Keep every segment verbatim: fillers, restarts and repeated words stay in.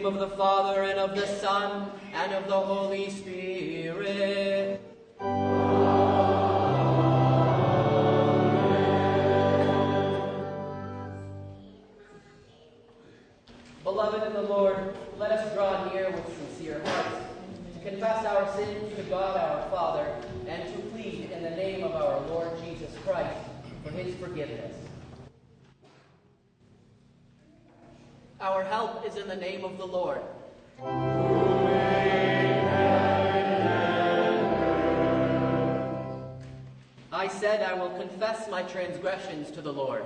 name of the Father, and of the Son, and of the Holy Spirit. Beloved in the Lord, let us draw near with sincere hearts, to confess our sins to God our Father, and to plead in the name of our Lord Jesus Christ for his forgiveness. Our help is in the name of the Lord. I said, I will confess my transgressions to the Lord.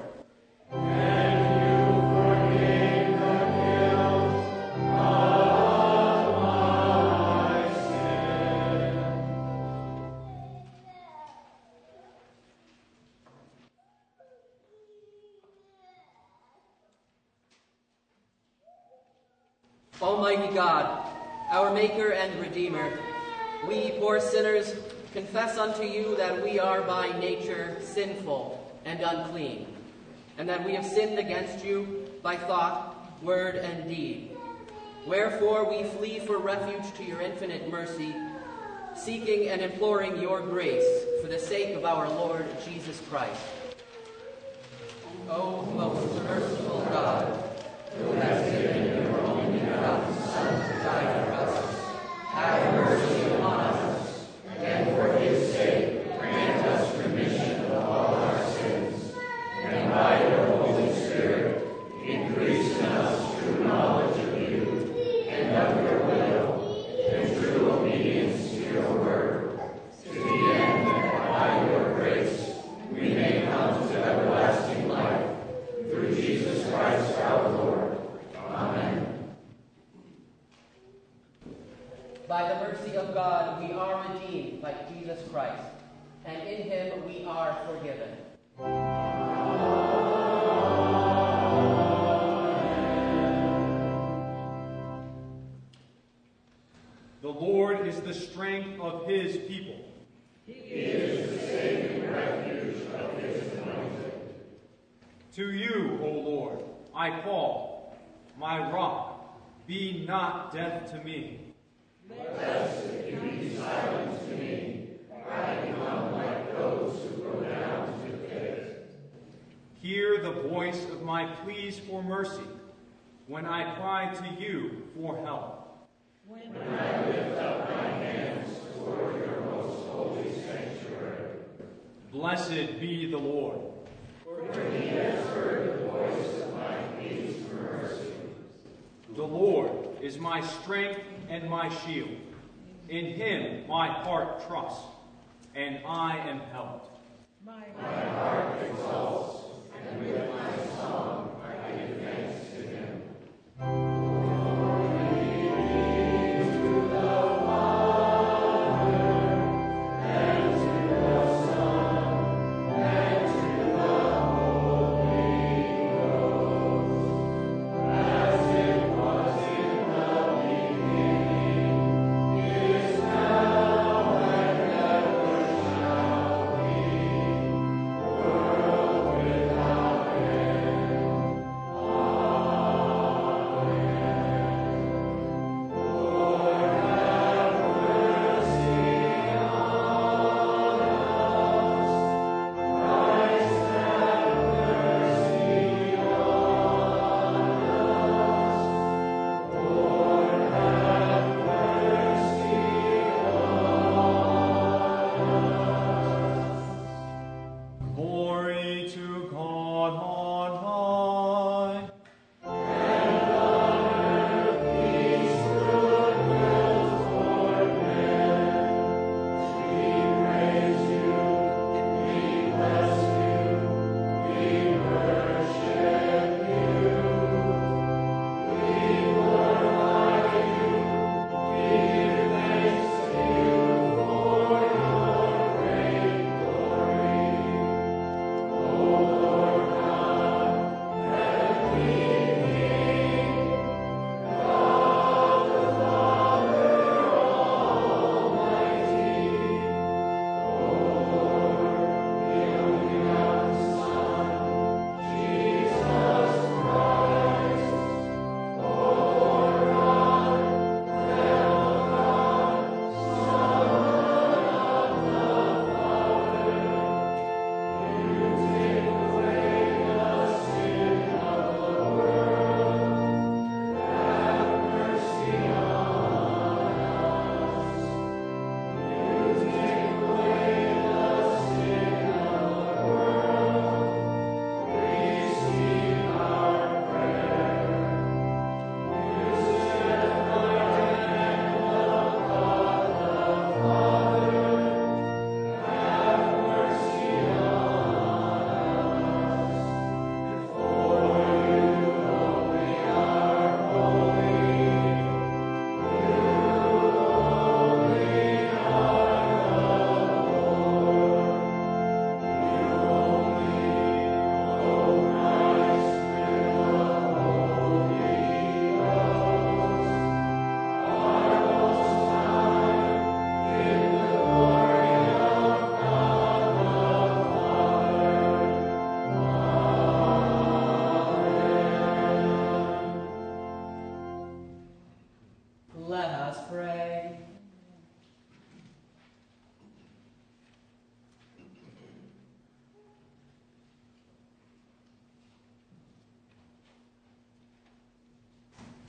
Almighty God, our Maker and Redeemer, we poor sinners confess unto you that we are by nature sinful and unclean, and that we have sinned against you by thought, word, and deed. Wherefore we flee for refuge to your infinite mercy, seeking and imploring your grace for the sake of our Lord Jesus Christ. O most merciful God, who has given your only begotten Son to die for us, have mercy upon us, and for his sake grant us remission of all our sins, and by your Holy Spirit increase in us true knowledge of you and of your will, and true obedience to your word, to the end that by your grace we may come to everlasting life, through Jesus Christ our Lord. Amen. By the mercy of God, we are redeemed by Jesus Christ, and in him we are forgiven. The Lord is the strength of his people. He is the saving refuge of his anointed. To you, O Lord, I call, my rock, be not deaf to me. Lest you be silent to me, I become like those who go down to the pit. Hear the voice of my pleas for mercy, when I cry to you for help. When I lift up my hands toward your most holy sanctuary. Blessed be the Lord. For he has heard the voice of my pleas for mercy. The Lord is my strength and my shield. In him my heart trusts, and I am helped. My heart exalts, and with my song I give thanks to him. Amen.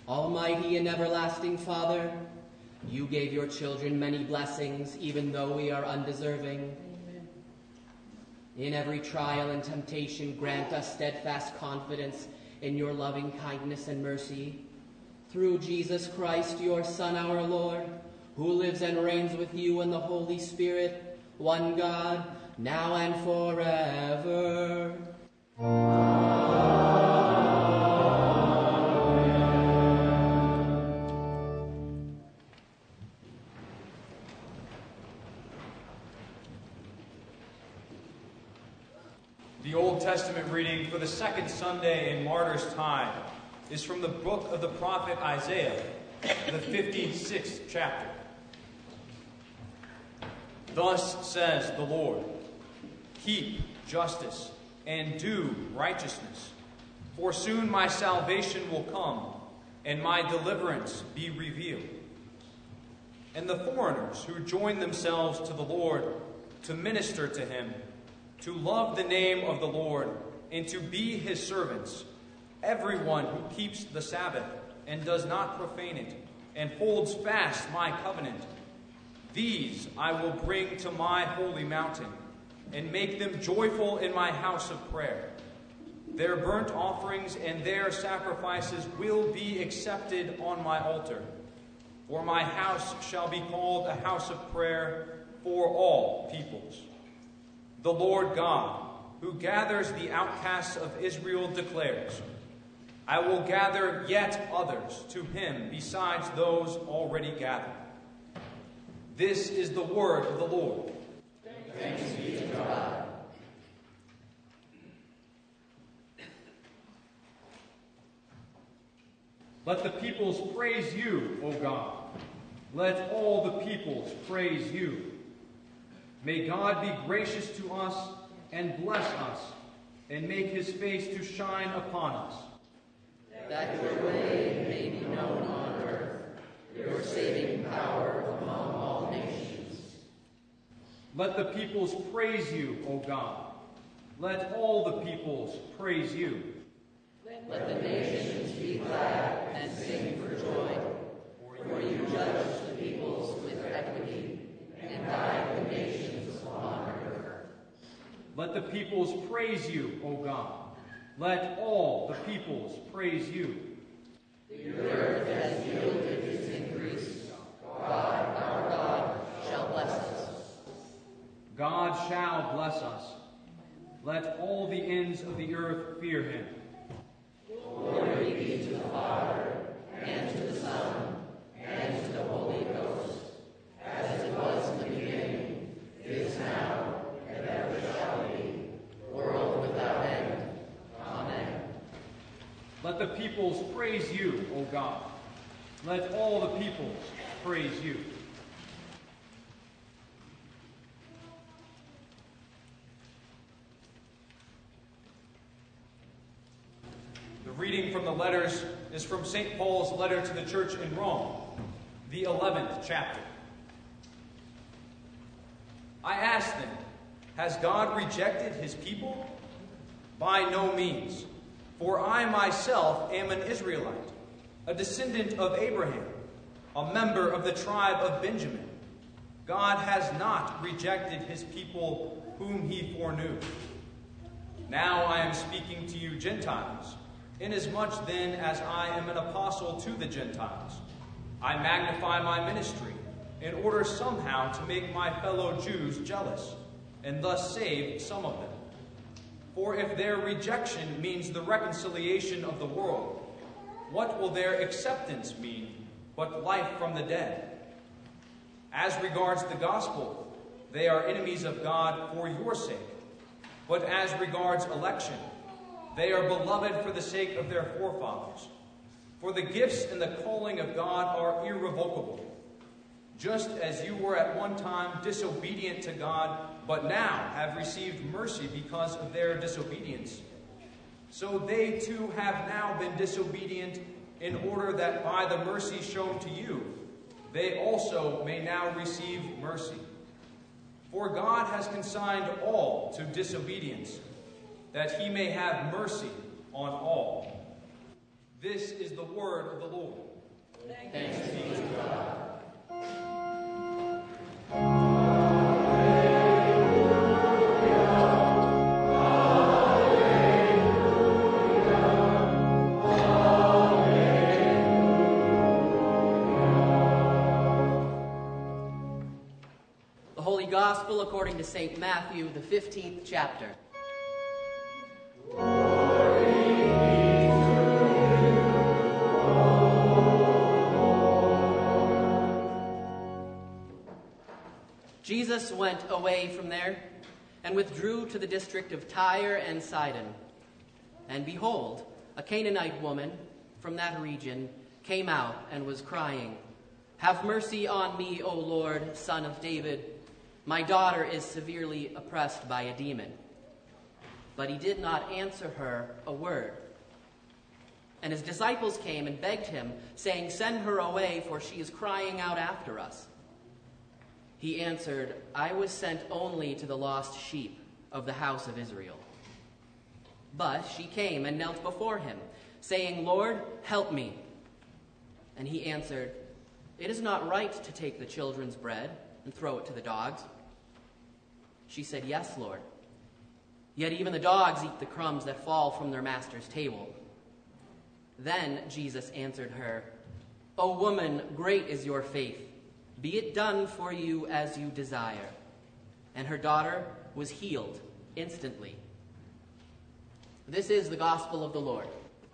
Almighty and everlasting Father, you gave your children many blessings, even though we are undeserving. Amen. In every trial and temptation, grant us steadfast confidence in your loving kindness and mercy. Through Jesus Christ, your Son, our Lord, who lives and reigns with you in the Holy Spirit, one God, now and forever. The Old Testament reading for the second Sunday in Martyr's Time is from the book of the prophet Isaiah, the fifty-sixth chapter. Thus says the Lord, keep justice and do righteousness, for soon my salvation will come and my deliverance be revealed. And the foreigners who join themselves to the Lord to minister to him, to love the name of the Lord, and to be his servants, everyone who keeps the Sabbath and does not profane it, and holds fast my covenant, these I will bring to my holy mountain, and make them joyful in my house of prayer. Their burnt offerings and their sacrifices will be accepted on my altar, for my house shall be called a house of prayer for all peoples. The Lord God, who gathers the outcasts of Israel, declares, I will gather yet others to him besides those already gathered. This is the word of the Lord. Thanks be to God. Let the peoples praise you, O God. Let all the peoples praise you. May God be gracious to us and bless us, and make his face to shine upon us. That your way may be known on earth, your saving power among all nations. Let the peoples praise you, O God. Let all the peoples praise you. Let the nations be glad and sing for joy, for you judge the peoples with equity and guide the nations on earth. Let the peoples praise you, O God. Let all the peoples praise you. The earth has yielded its increase. God, our God, shall bless us. God shall bless us. Let all the ends of the earth fear him. Glory be to the Father, and to the Son, and to the Holy Ghost, as it was in the beginning, is now, and ever shall be, world without end. Amen. Let the peoples praise you, O God. Let all the peoples praise you. The reading from the letters is from Saint Paul's letter to the church in Rome, the eleventh chapter. I ask then, has God rejected his people? By no means, for I myself am an Israelite, a descendant of Abraham, a member of the tribe of Benjamin. God has not rejected his people whom he foreknew. Now I am speaking to you Gentiles, inasmuch then as I am an apostle to the Gentiles. I magnify my ministry in order somehow to make my fellow Jews jealous, and thus save some of them. For if their rejection means the reconciliation of the world, what will their acceptance mean but life from the dead? As regards the gospel, they are enemies of God for your sake. But as regards election, they are beloved for the sake of their forefathers. For the gifts and the calling of God are irrevocable. Just as you were at one time disobedient to God, but now have received mercy because of their disobedience, so they too have now been disobedient, in order that by the mercy shown to you, they also may now receive mercy. For God has consigned all to disobedience, that he may have mercy on all. This is the word of the Lord. Thanks be to God. The Holy Gospel according to Saint Matthew, the fifteenth chapter. Jesus went away from there and withdrew to the district of Tyre and Sidon. And behold, a Canaanite woman from that region came out and was crying, "Have mercy on me, O Lord, Son of David. My daughter is severely oppressed by a demon." But he did not answer her a word. And his disciples came and begged him, saying, "Send her away, for she is crying out after us." He answered, "I was sent only to the lost sheep of the house of Israel." But she came and knelt before him, saying, "Lord, help me." And he answered, "It is not right to take the children's bread and throw it to the dogs." She said, "Yes, Lord. Yet even the dogs eat the crumbs that fall from their master's table." Then Jesus answered her, "O woman, great is your faith. Be it done for you as you desire." And her daughter was healed instantly. This is the gospel of the Lord.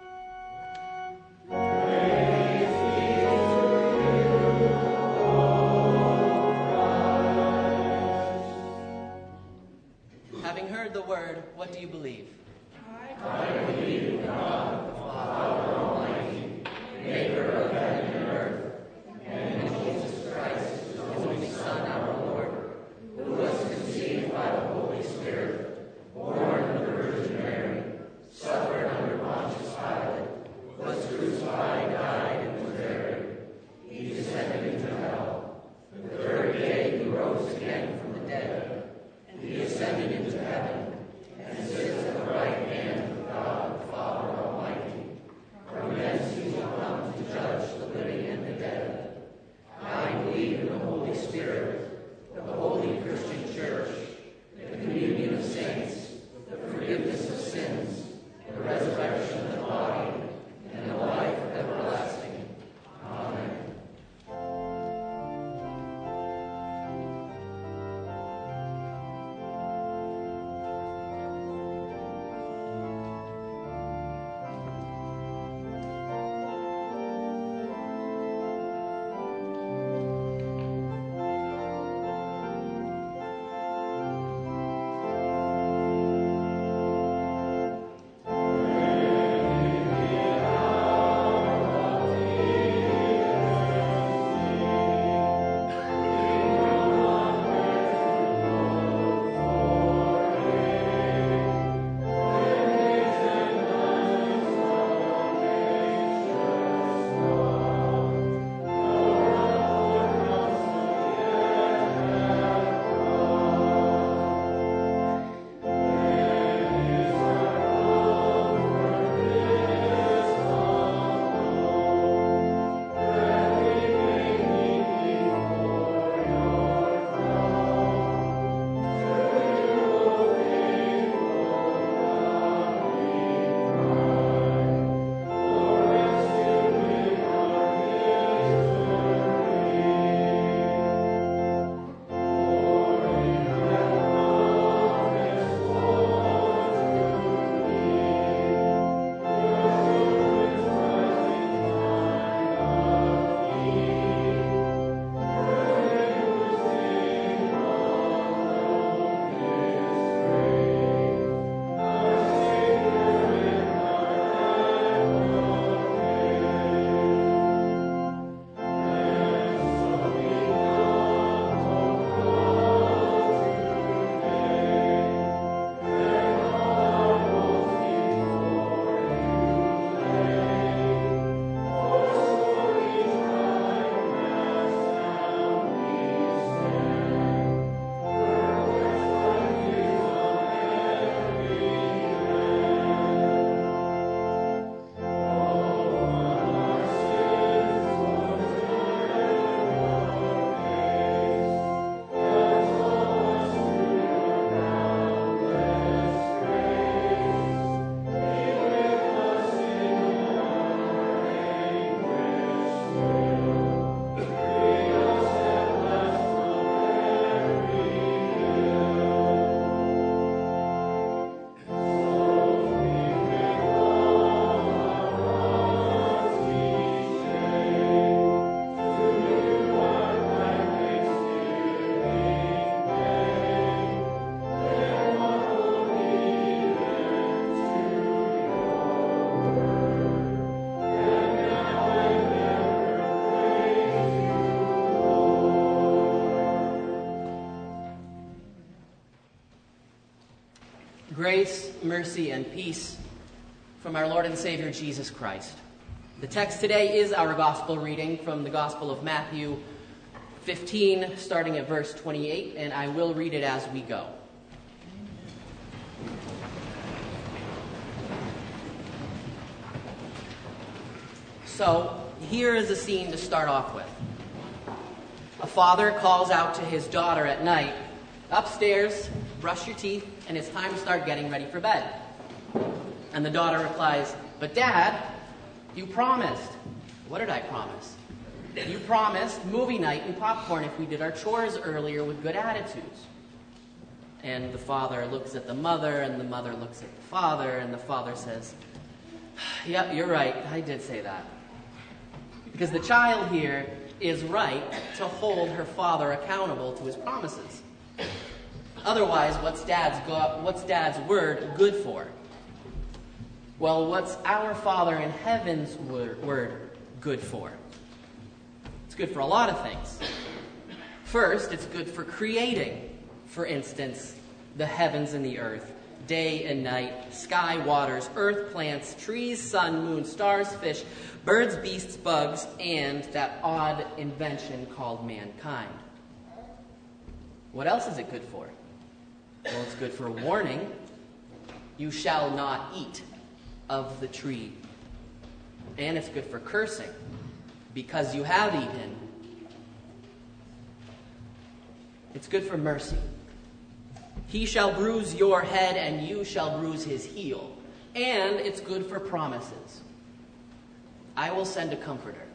Having heard the word, what do you believe? I believe in God, the Father Almighty, maker of heaven and earth, and in Jesus Christ, his only Son, our Lord, who was conceived by the Holy Spirit, born of the Virgin Mary, suffered under Pontius Pilate, was crucified, died, and was buried. He descended into hell. The third day he rose again from the dead. He ascended into heaven, and sits at the right hand of God the Father Almighty. Grace, mercy, and peace from our Lord and Savior Jesus Christ. The text today is our gospel reading from the Gospel of Matthew fifteen, starting at verse twenty-eight, and I will read it as we go. So, here is a scene to start off with. A father calls out to his daughter at night, "Upstairs, brush your teeth, and it's time to start getting ready for bed." And the daughter replies, "But Dad, you promised." "What did I promise?" "You promised movie night and popcorn if we did our chores earlier with good attitudes." And the father looks at the mother, and the mother looks at the father, and the father says, "Yep, you're right, I did say that." Because the child here is right to hold her father accountable to his promises. Otherwise, what's dad's go- what's dad's word good for? Well, what's our Father in heaven's word, word good for? It's good for a lot of things. First, it's good for creating, for instance, the heavens and the earth, day and night, sky, waters, earth, plants, trees, sun, moon, stars, fish, birds, beasts, bugs, and that odd invention called mankind. What else is it good for? Well, it's good for warning. You shall not eat of the tree. And it's good for cursing, because you have eaten. It's good for mercy. He shall bruise your head, and you shall bruise his heel. And it's good for promises. I will send a comforter.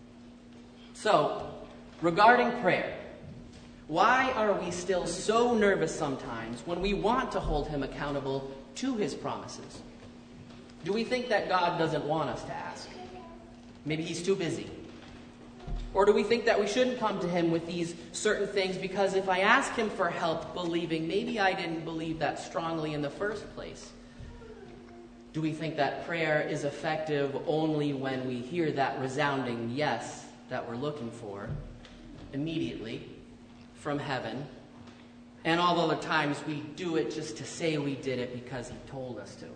So, regarding prayer, why are we still so nervous sometimes when we want to hold him accountable to his promises? Do we think that God doesn't want us to ask? Maybe he's too busy. Or do we think that we shouldn't come to him with these certain things because if I ask him for help believing, maybe I didn't believe that strongly in the first place? Do we think that prayer is effective only when we hear that resounding yes that we're looking for immediately from heaven, and all the other times we do it just to say we did it because he told us to?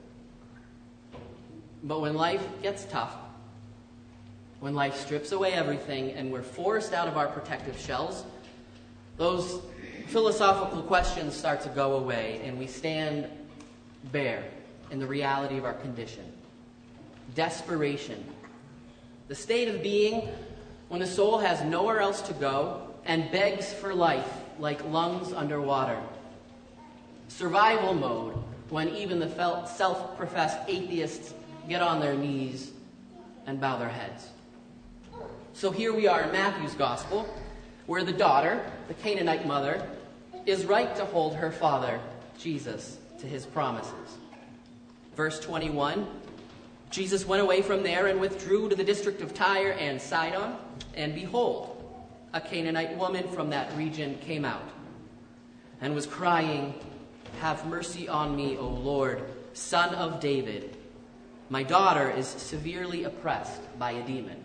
But when life gets tough, when life strips away everything and we're forced out of our protective shells, those philosophical questions start to go away and we stand bare in the reality of our condition. Desperation. The state of being when the soul has nowhere else to go and begs for life like lungs underwater. Survival mode when even the self-professed atheists get on their knees and bow their heads. So here we are in Matthew's gospel, where the daughter, the Canaanite mother, is right to hold her father, Jesus, to his promises. Verse twenty-one, Jesus went away from there and withdrew to the district of Tyre and Sidon, and behold, a Canaanite woman from that region came out and was crying, "Have mercy on me, O Lord, Son of David. My daughter is severely oppressed by a demon."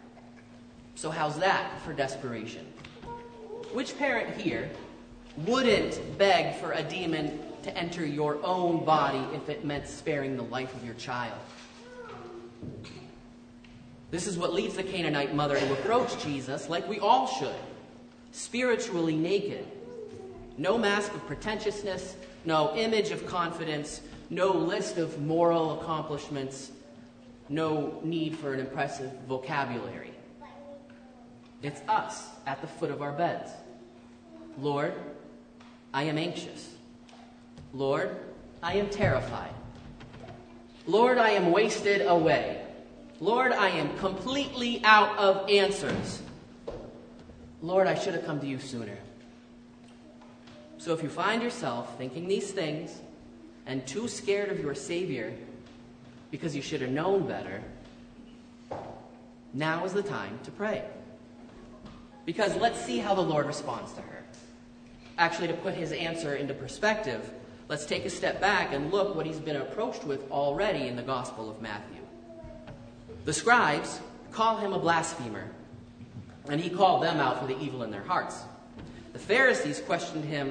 So how's that for desperation? Which parent here wouldn't beg for a demon to enter your own body if it meant sparing the life of your child? This is what leads the Canaanite mother to approach Jesus like we all should, spiritually naked. No mask of pretentiousness, no image of confidence, no list of moral accomplishments, no need for an impressive vocabulary. It's us at the foot of our beds. "Lord, I am anxious. Lord, I am terrified. Lord, I am wasted away. Lord, I am completely out of answers. Lord, I should have come to you sooner." So if you find yourself thinking these things and too scared of your Savior because you should have known better, now is the time to pray. Because let's see how the Lord responds to her. Actually, to put his answer into perspective, let's take a step back and look what he's been approached with already in the Gospel of Matthew. The scribes call him a blasphemer, and he called them out for the evil in their hearts. The Pharisees questioned him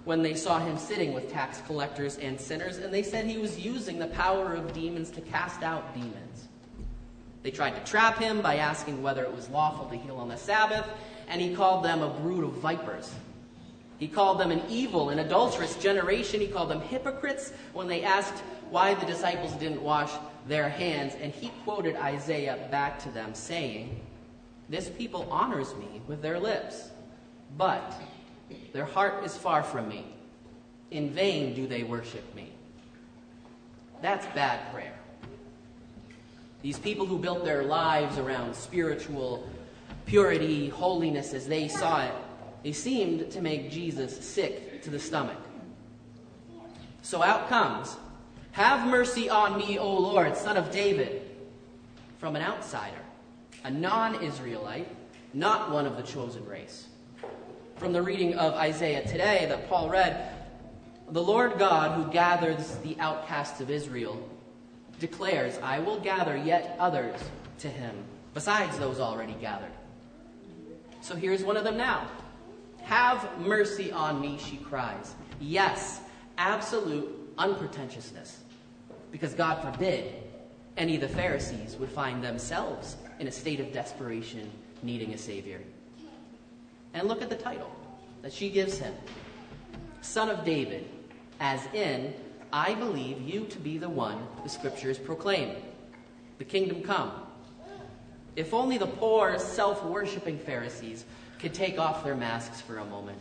when they saw him sitting with tax collectors and sinners, and they said he was using the power of demons to cast out demons. They tried to trap him by asking whether it was lawful to heal on the Sabbath, and he called them a brood of vipers. He called them an evil and adulterous generation. He called them hypocrites when they asked why the disciples didn't wash their hands, and he quoted Isaiah back to them, saying, "This people honors me with their lips, but their heart is far from me. In vain do they worship me." That's bad prayer. These people who built their lives around spiritual purity, holiness as they saw it, they seemed to make Jesus sick to the stomach. So out comes, "Have mercy on me, O Lord, Son of David," from an outsider, a non-Israelite, not one of the chosen race. From the reading of Isaiah today that Paul read, the Lord God who gathers the outcasts of Israel declares, "I will gather yet others to him, besides those already gathered." So here's one of them now. "Have mercy on me," she cries. Yes, absolute unpretentiousness. Because God forbid any of the Pharisees would find themselves in a state of desperation, needing a Savior. And look at the title that she gives him. Son of David, as in, I believe you to be the one the Scriptures proclaim. The kingdom come. If only the poor, self-worshipping Pharisees could take off their masks for a moment.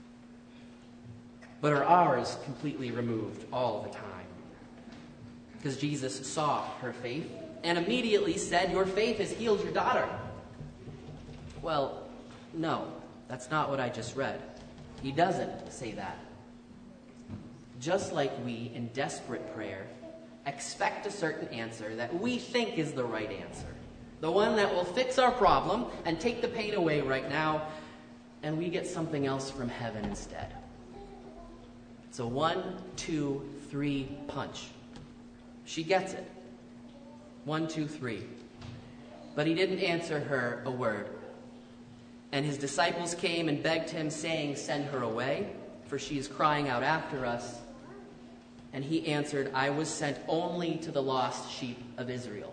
But are ours completely removed all the time? Because Jesus saw her faith and immediately said, "Your faith has healed your daughter." Well, no, that's not what I just read. He doesn't say that. Just like we, in desperate prayer, expect a certain answer that we think is the right answer, the one that will fix our problem and take the pain away right now, and we get something else from heaven instead. It's a one, two, three punch. She gets it. One, two, three. But he didn't answer her a word. And his disciples came and begged him, saying, "Send her away, for she is crying out after us." And he answered, "I was sent only to the lost sheep of Israel."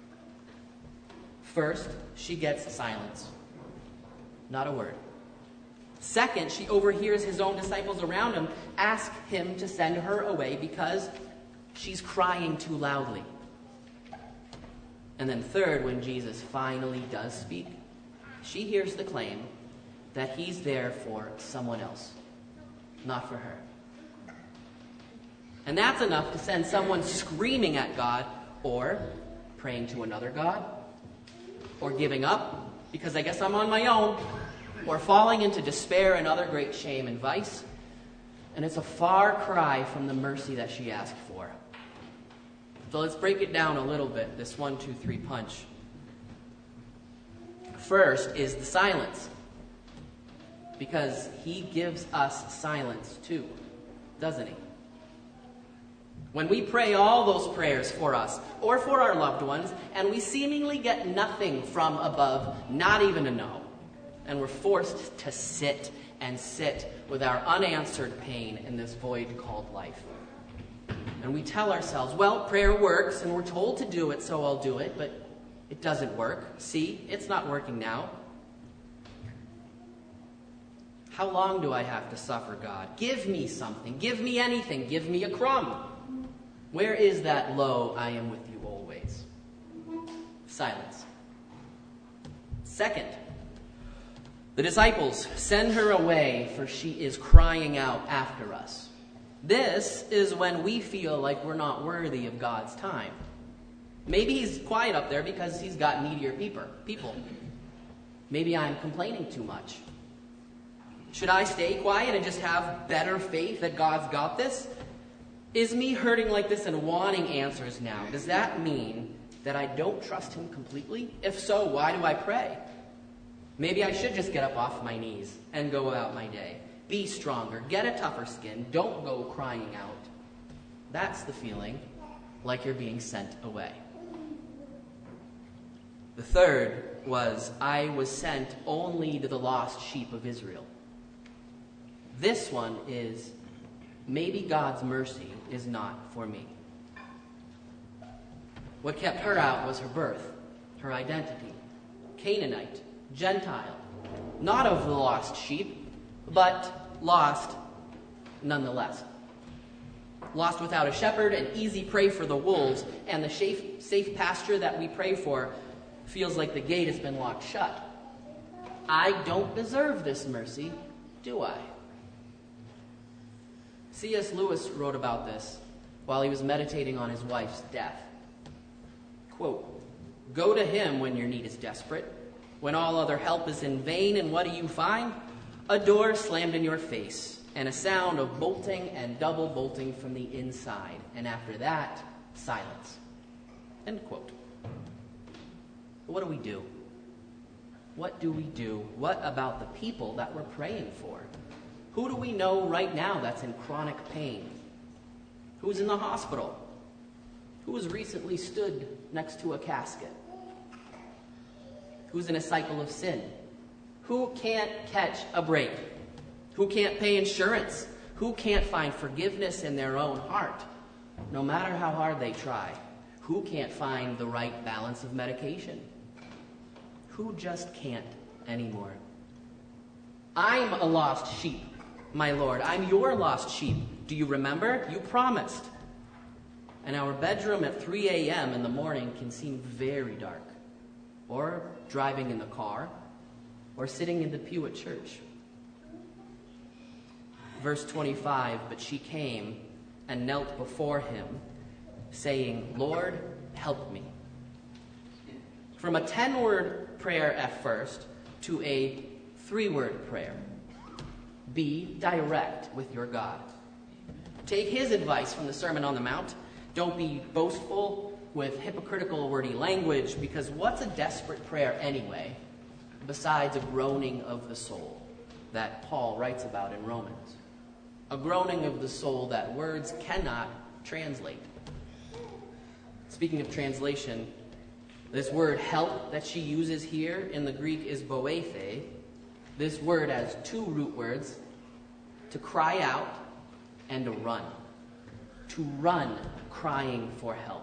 First, she gets silence. Not a word. Second, she overhears his own disciples around him ask him to send her away because she's crying too loudly. And then third, when Jesus finally does speak, she hears the claim that he's there for someone else, not for her. And that's enough to send someone screaming at God, or praying to another God, or giving up because I guess I'm on my own, or falling into despair and other great shame and vice. And it's a far cry from the mercy that she asked for. So let's break it down a little bit, this one, two, three punch. First is the silence. Because he gives us silence too, doesn't he? When we pray all those prayers for us or for our loved ones, and we seemingly get nothing from above, not even a no, and we're forced to sit and sit with our unanswered pain in this void called life. And we tell ourselves, well, prayer works, and we're told to do it, so I'll do it, but it doesn't work. See, it's not working now. How long do I have to suffer, God? Give me something. Give me anything. Give me a crumb. Where is that lo, I am with you always? Silence. Second, the disciples send her away, for she is crying out after us. This is when we feel like we're not worthy of God's time. Maybe he's quiet up there because he's got needier people. Maybe I'm complaining too much. Should I stay quiet and just have better faith that God's got this? Is me hurting like this and wanting answers now, does that mean that I don't trust him completely? If so, why do I pray? Maybe I should just get up off my knees and go about my day. Be stronger. Get a tougher skin. Don't go crying out. That's the feeling, like you're being sent away. The third was, I was sent only to the lost sheep of Israel. This one is, maybe God's mercy is not for me. What kept her out was her birth, her identity. Canaanite, Gentile, not of the lost sheep, but lost nonetheless. Lost without a shepherd, an easy prey for the wolves, and the safe, safe pasture that we pray for feels like the gate has been locked shut. I don't deserve this mercy, do I? C S Lewis wrote about this while he was meditating on his wife's death. Quote, "Go to him when your need is desperate, when all other help is in vain, and what do you find? A door slammed in your face, and a sound of bolting and double bolting from the inside, and after that, silence." End quote. What do we do? What do we do? What about the people that we're praying for? Who do we know right now that's in chronic pain? Who's in the hospital? Who has recently stood next to a casket? Who's in a cycle of sin? Who can't catch a break? Who can't pay insurance? Who can't find forgiveness in their own heart, no matter how hard they try? Who can't find the right balance of medication? Who just can't anymore? I'm a lost sheep, my Lord. I'm your lost sheep. Do you remember? You promised. And our bedroom at three a.m. in the morning can seem very dark. Or driving in the car. Or sitting in the pew at church. Verse twenty-five, "But she came and knelt before him, saying, 'Lord, help me.'" From a ten-word prayer at first to a three-word prayer. Be direct with your God. Take his advice from the Sermon on the Mount. Don't be boastful with hypocritical wordy language, because what's a desperate prayer anyway, besides a groaning of the soul that Paul writes about in Romans? A groaning of the soul that words cannot translate. Speaking of translation, this word help that she uses here in the Greek is boethe. This word has two root words, to cry out and to run. To run, crying for help.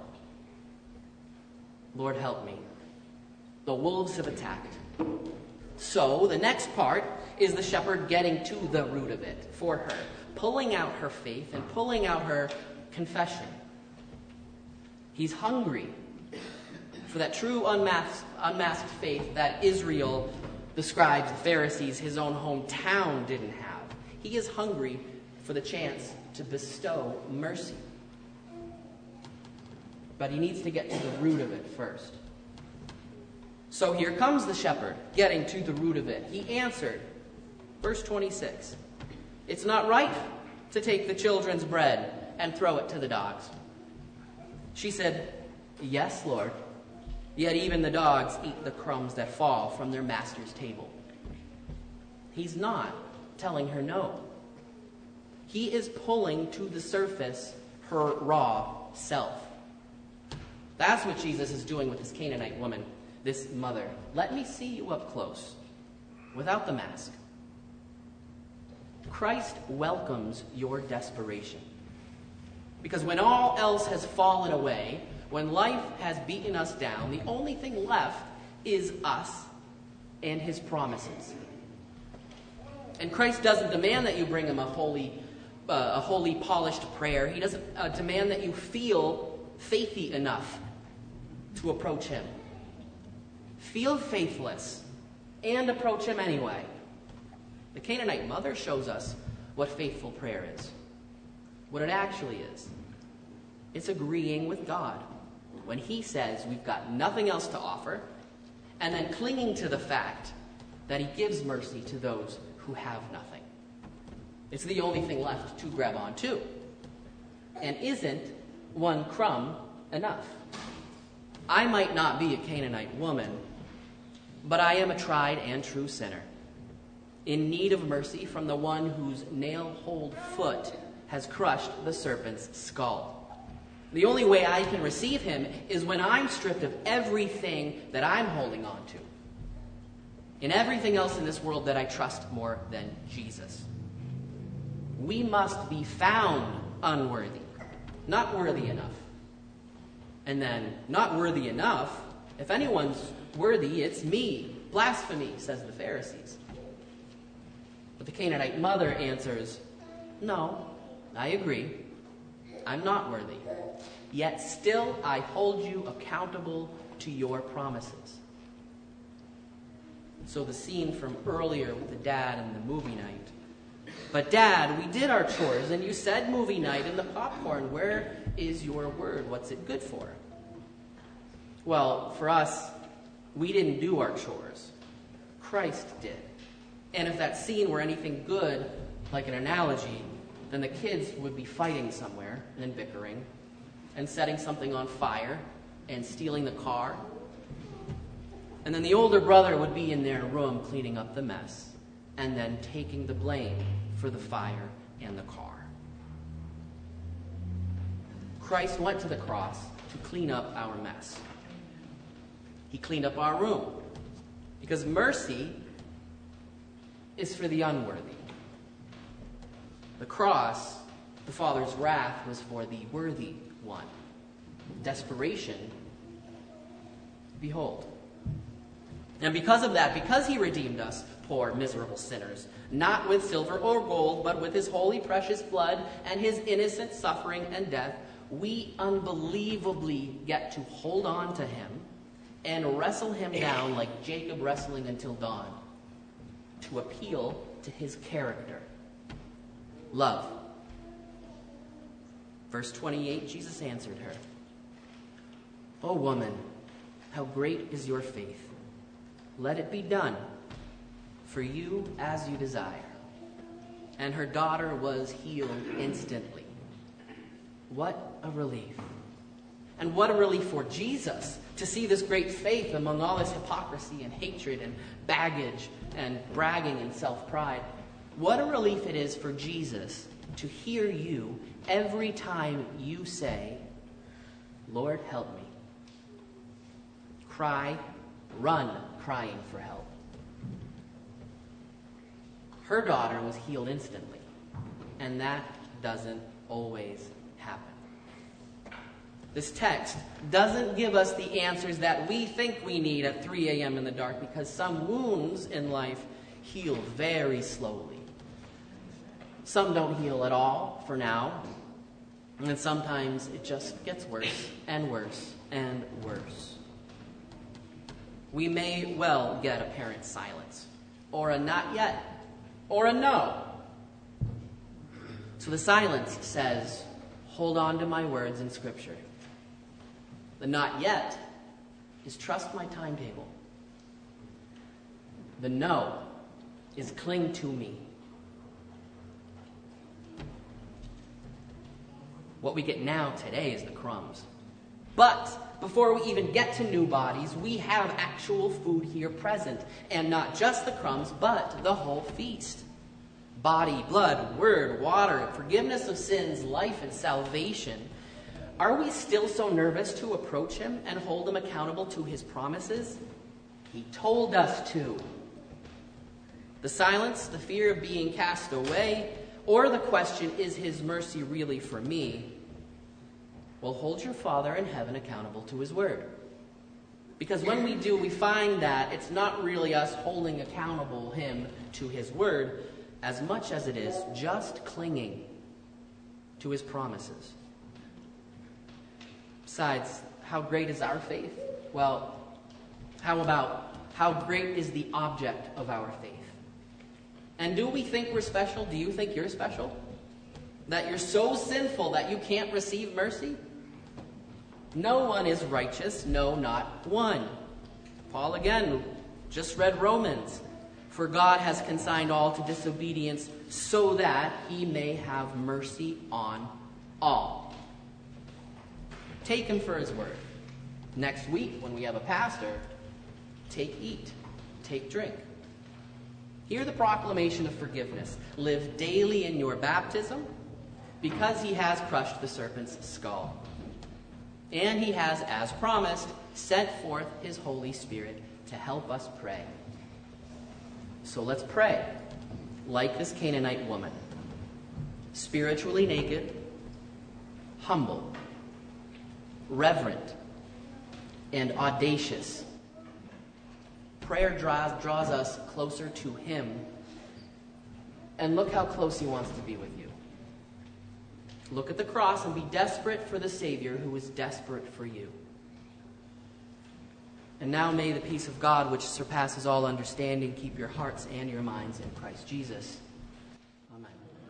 Lord, help me. The wolves have attacked. So the next part is the shepherd getting to the root of it for her, pulling out her faith and pulling out her confession. He's hungry for that true unmasked, unmasked faith that Israel, the scribes, the Pharisees, his own hometown didn't have. He is hungry for the chance to bestow mercy. But he needs to get to the root of it first. So here comes the shepherd, getting to the root of it. He answered, verse twenty-six, "It's not right to take the children's bread and throw it to the dogs." She said, "Yes, Lord. Yet even the dogs eat the crumbs that fall from their master's table." He's not telling her no. He is pulling to the surface her raw self. That's what Jesus is doing with this Canaanite woman, this mother. Let me see you up close, without the mask. Christ welcomes your desperation. Because when all else has fallen away, when life has beaten us down, the only thing left is us and his promises. And Christ doesn't demand that you bring him a holy, uh, a holy polished prayer. He doesn't uh, demand that you feel faithy enough to approach him. Feel faithless and approach him anyway. The Canaanite mother shows us what faithful prayer is. What it actually is. It's agreeing with God when he says we've got nothing else to offer, and then clinging to the fact that he gives mercy to those who have nothing. It's the only thing left to grab onto. And isn't one crumb enough? I might not be a Canaanite woman, but I am a tried and true sinner, in need of mercy from the one whose nail-holed foot has crushed the serpent's skull. The only way I can receive him is when I'm stripped of everything that I'm holding on to, and everything else in this world that I trust more than Jesus. we must be found unworthy, not worthy enough. And then, not worthy enough, if anyone's worthy, it's me. Blasphemy, says the Pharisees. But the Canaanite mother answers, no, I agree. I'm not worthy. Yet still I hold you accountable to your promises. So the scene from earlier with the dad and the movie night. But Dad, we did our chores, and you said movie night and the popcorn. Where is your word? What's it good for? Well, for us, we didn't do our chores. Christ did. And if that scene were anything good, like an analogy, then the kids would be fighting somewhere and bickering and setting something on fire and stealing the car. And then the older brother would be in their room cleaning up the mess and then taking the blame for the fire and the car. Christ went to the cross to clean up our mess. He cleaned up our room because mercy is for the unworthy. The cross, the Father's wrath, was for the worthy one. Desperation, behold. And because of that, because he redeemed us, poor, miserable sinners, not with silver or gold, but with his holy, precious blood and his innocent suffering and death, we unbelievably get to hold on to him and wrestle him down like Jacob wrestling until dawn, to appeal to his character. Love. Verse twenty-eight, Jesus answered her, O woman, how great is your faith! Let it be done for you as you desire. And her daughter was healed instantly. What a relief. And what a relief for Jesus to see this great faith among all this hypocrisy and hatred and baggage and bragging and self-pride. What a relief it is for Jesus to hear you every time you say, Lord, help me. Cry, run crying for help. Her daughter was healed instantly, and that doesn't always happen. This text doesn't give us the answers that we think we need at three a.m. in the dark, because some wounds in life heal very slowly. Some don't heal at all for now, and sometimes it just gets worse and worse and worse. We may well get a parent's silence, or a not yet, or a no. So the silence says, hold on to my words in Scripture. The not yet is trust my timetable. The no is cling to me. What we get now today is the crumbs. But before we even get to new bodies, we have actual food here present. And not just the crumbs, but the whole feast. Body, blood, word, water, forgiveness of sins, life, and salvation. Are we still so nervous to approach him and hold him accountable to his promises? He told us to. The silence, the fear of being cast away, or the question, is his mercy really for me? Well, hold your Father in heaven accountable to his word. Because when we do, we find that it's not really us holding accountable him to his word as much as it is just clinging to his promises. Besides, how great is our faith? Well, how about how great is the object of our faith? And do we think we're special? Do you think you're special? That you're so sinful that you can't receive mercy? No one is righteous, no, not one. Paul again just read Romans. For God has consigned all to disobedience so that he may have mercy on all. Take him for his word. Next week, when we have a pastor, take, eat, take, drink. Hear the proclamation of forgiveness. Live daily in your baptism, because he has crushed the serpent's skull. And he has, as promised, sent forth his Holy Spirit to help us pray. So let's pray, like this Canaanite woman. spiritually naked, humble, reverent, and audacious. Prayer draws, draws us closer to him. And look how close he wants to be with you. Look at the cross and be desperate for the Savior who is desperate for you. And now may the peace of God, which surpasses all understanding, keep your hearts and your minds in Christ Jesus. Amen.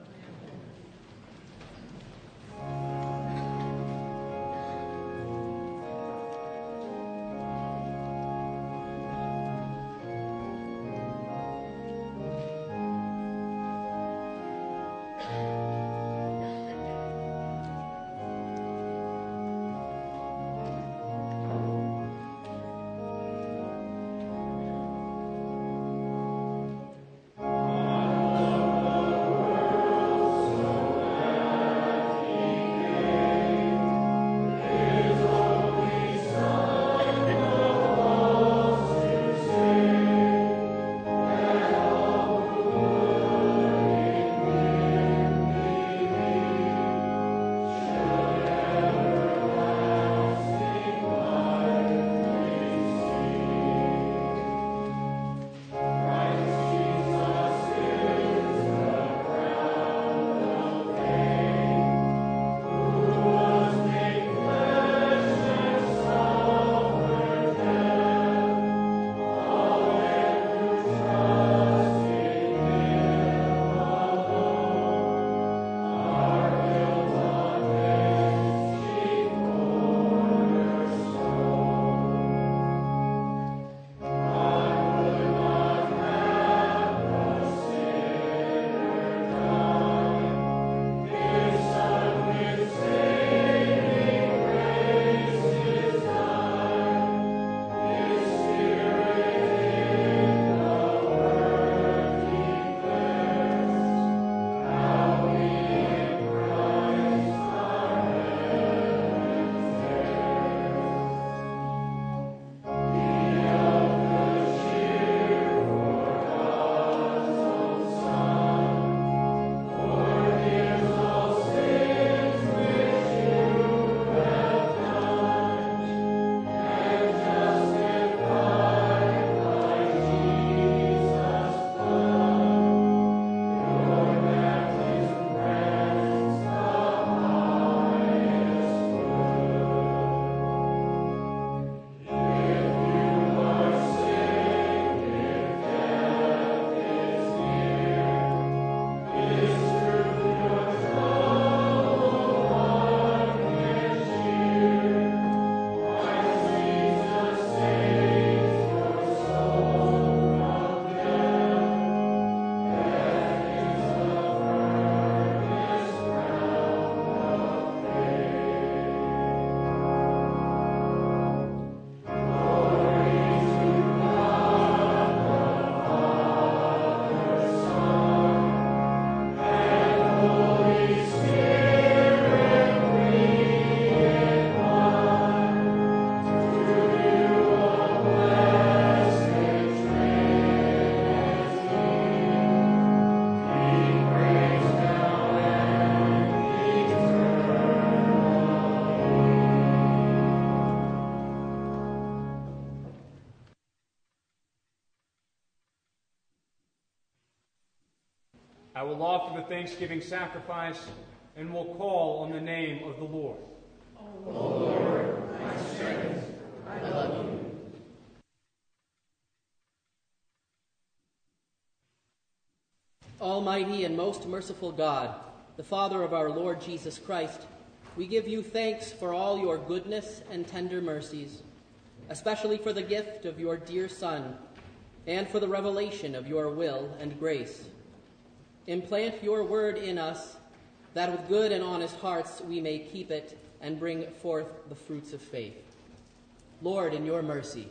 I will offer the thanksgiving sacrifice and will call on the name of the Lord. O Lord, my strength, I love you. Almighty and most merciful God, the Father of our Lord Jesus Christ, we give you thanks for all your goodness and tender mercies, especially for the gift of your dear Son and for the revelation of your will and grace. Implant your word in us, that with good and honest hearts we may keep it and bring forth the fruits of faith. Lord, in your mercy,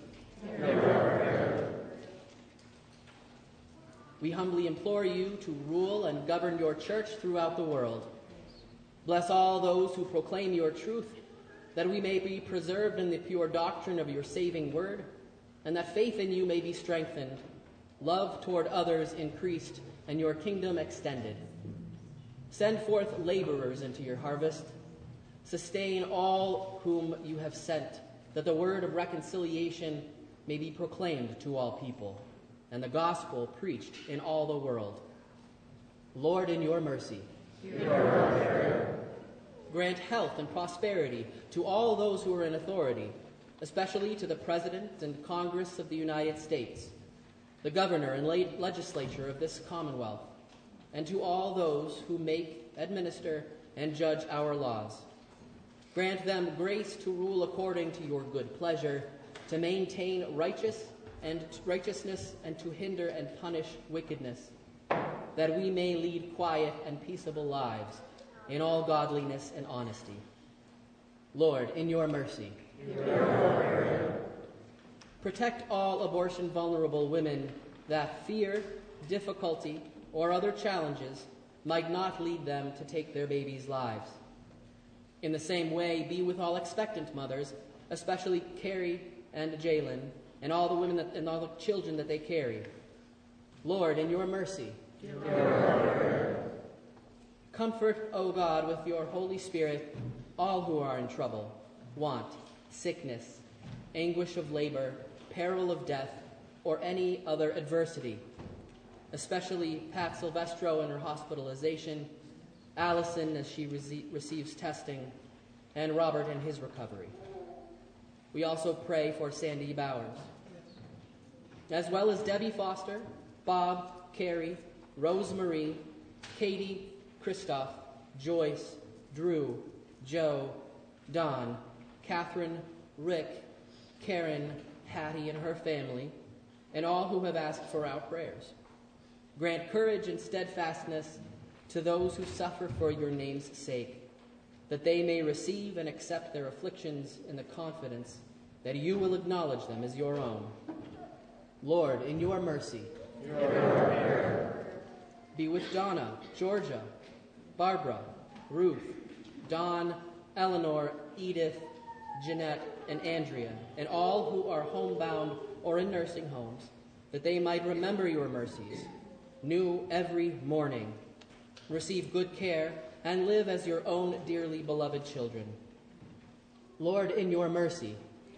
we humbly implore you to rule and govern your church throughout the world. Bless all those who proclaim your truth, that we may be preserved in the pure doctrine of your saving word, and that faith in you may be strengthened, love toward others increased, and your kingdom extended. Send forth laborers into your harvest. Sustain all whom you have sent, that the word of reconciliation may be proclaimed to all people, and the gospel preached in all the world. Lord, in your mercy, grant health and prosperity to all those who are in authority, especially to the President and Congress of the United States, the governor and legislature of this Commonwealth, and to all those who make, administer, and judge our laws. Grant them grace to rule according to your good pleasure, to maintain righteous and righteousness, and to hinder and punish wickedness, that we may lead quiet and peaceable lives in all godliness and honesty. Lord, in your mercy, protect all abortion-vulnerable women, that fear, difficulty, or other challenges might not lead them to take their babies' lives. In the same way, be with all expectant mothers, especially Carrie and Jalen, and all the women that, and all the children that they carry. Lord, in your mercy, comfort, O God, with your Holy Spirit, all who are in trouble, want, sickness, anguish of labor, peril of death, or any other adversity, especially Pat Silvestro and her hospitalization, Allison as she rece- receives testing, and Robert in his recovery. We also pray for Sandy Bowers, as well as Debbie Foster, Bob, Carrie, Rosemarie, Katie, Christoph, Joyce, Drew, Joe, Don, Catherine, Rick, Karen, Hattie and her family, and all who have asked for our prayers. Grant courage and steadfastness to those who suffer for your name's sake, that they may receive and accept their afflictions in the confidence that you will acknowledge them as your own. Lord, in your mercy, be with Donna, Georgia, Barbara, Ruth, Dawn, Eleanor, Edith, Jeanette, and Andrea, and all who are homebound or in nursing homes, that they might remember your mercies, new every morning, receive good care, and live as your own dearly beloved children. Lord, in your mercy,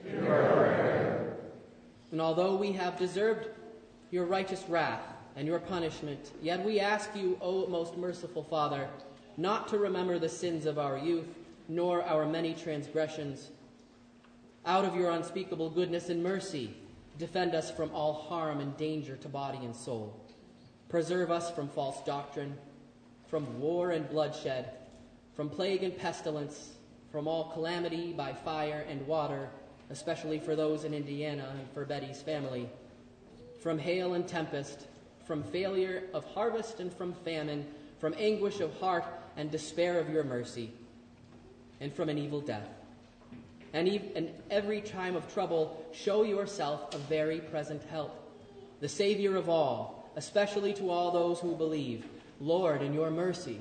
and although we have deserved your righteous wrath and your punishment, yet we ask you, O most merciful Father, not to remember the sins of our youth, nor our many transgressions. Out of your unspeakable goodness and mercy, defend us from all harm and danger to body and soul. Preserve us from false doctrine, from war and bloodshed, from plague and pestilence, from all calamity by fire and water, especially for those in Indiana and for Betty's family, from hail and tempest, from failure of harvest and from famine, from anguish of heart and despair of your mercy, and from an evil death. And, ev- and every time of trouble, show yourself a very present help, the Savior of all, especially to all those who believe. Lord, in your mercy,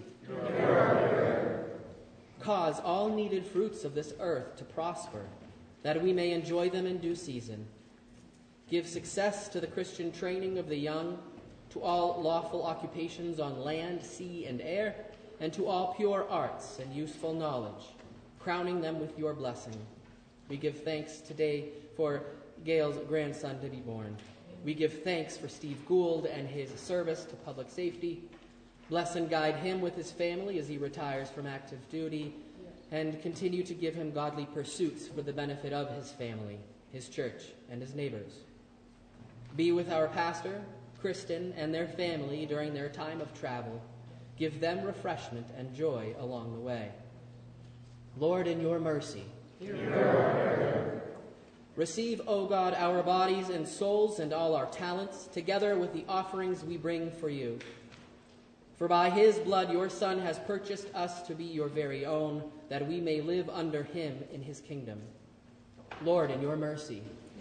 cause all needed fruits of this earth to prosper, that we may enjoy them in due season. Give success to the Christian training of the young, to all lawful occupations on land, sea, and air, and to all pure arts and useful knowledge, crowning them with your blessing. We give thanks today for Gail's grandson to be born. We give thanks for Steve Gould and his service to public safety. Bless and guide him with his family as he retires from active duty, and continue to give him godly pursuits for the benefit of his family, his church, and his neighbors. Be with our pastor, Kristen, and their family during their time of travel. Give them refreshment and joy along the way. Lord, in your mercy, receive, O God, our bodies and souls and all our talents, together with the offerings we bring for you. For by his blood your Son has purchased us to be your very own, that we may live under him in his kingdom. Lord, in your mercy,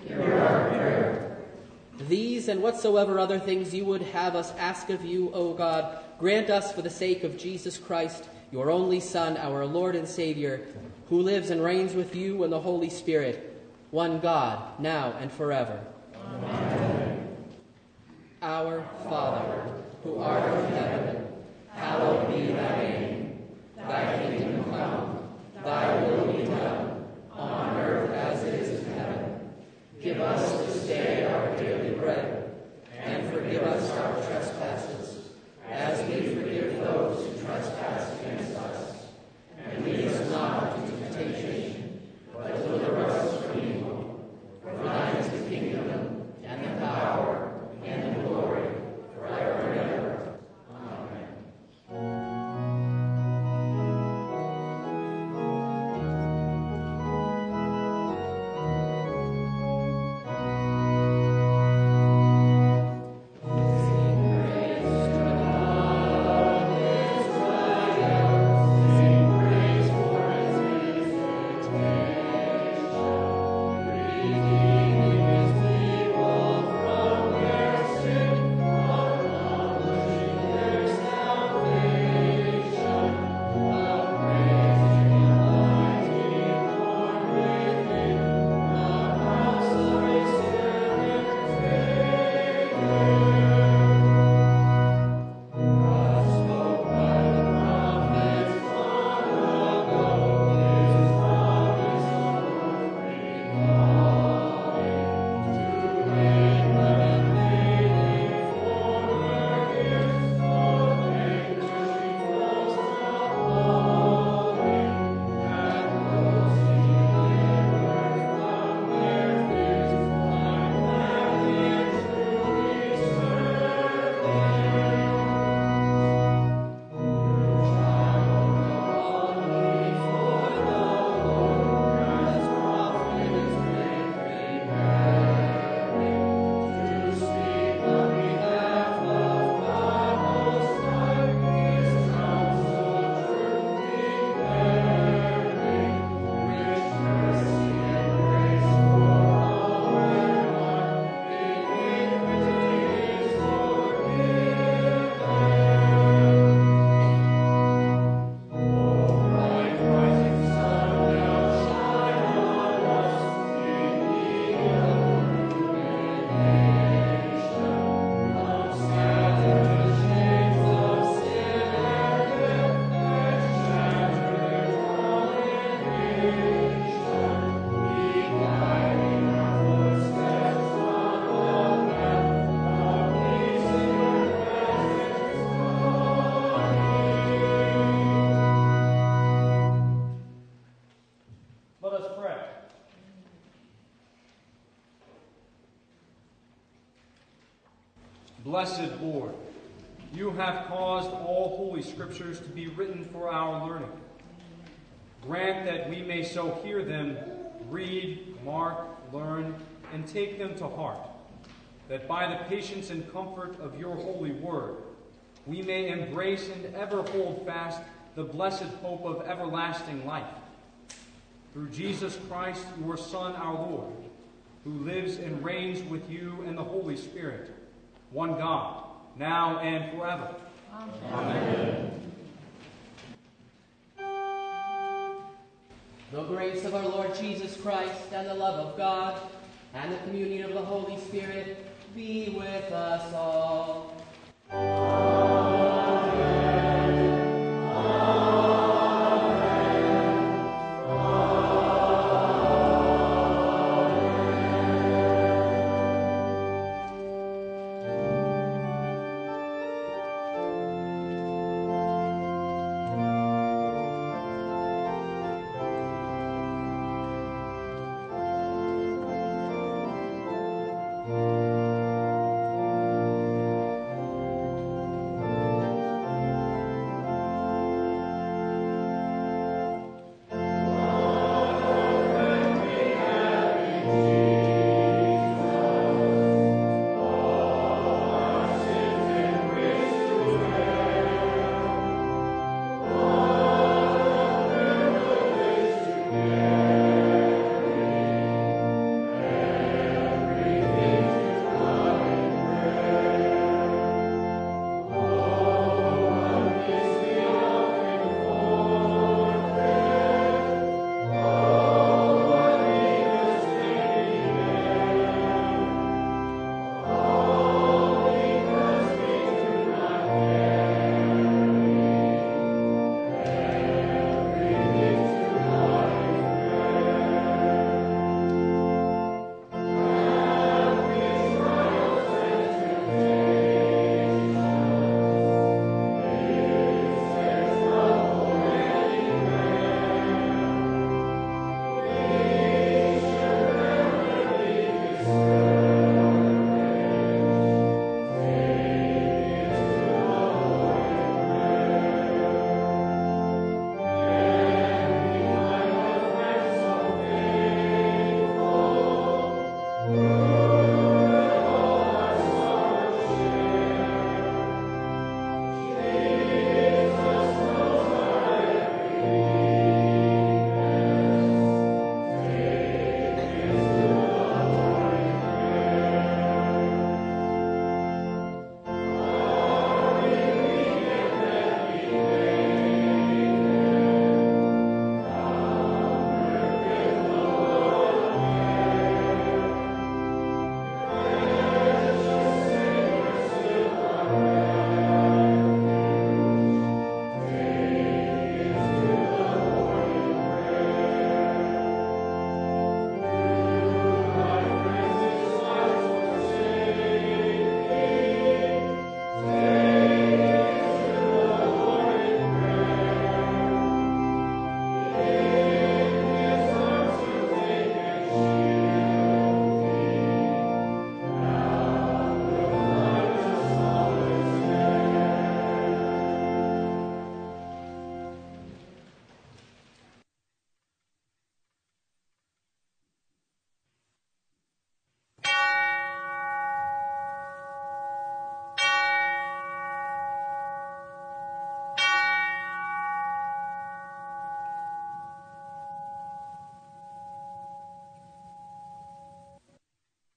these and whatsoever other things you would have us ask of you, O God, grant us for the sake of Jesus Christ, your only Son, our Lord and Savior, who lives and reigns with you and the Holy Spirit, one God, now and forever. Amen. Our Father, who art in heaven, hallowed be thy name. Thy kingdom come, thy will be done, on earth as it is in heaven. Give us this day our daily bread, and forgive us our trespasses, as we forgive those who trespass against us. And lead us not into temptation, but deliver us from evil. For thine is the kingdom, and the power, and the glory, forever and ever. Amen. Blessed Lord, you have caused all holy scriptures to be written for our learning. Grant that we may so hear them, read, mark, learn, and take them to heart, that by the patience and comfort of your holy word, we may embrace and ever hold fast the blessed hope of everlasting life. Through Jesus Christ, your Son, our Lord, who lives and reigns with you and the Holy Spirit, one God, now and forever. Amen. Amen. The grace of our Lord Jesus Christ and the love of God and the communion of the Holy Spirit be with us all. Amen.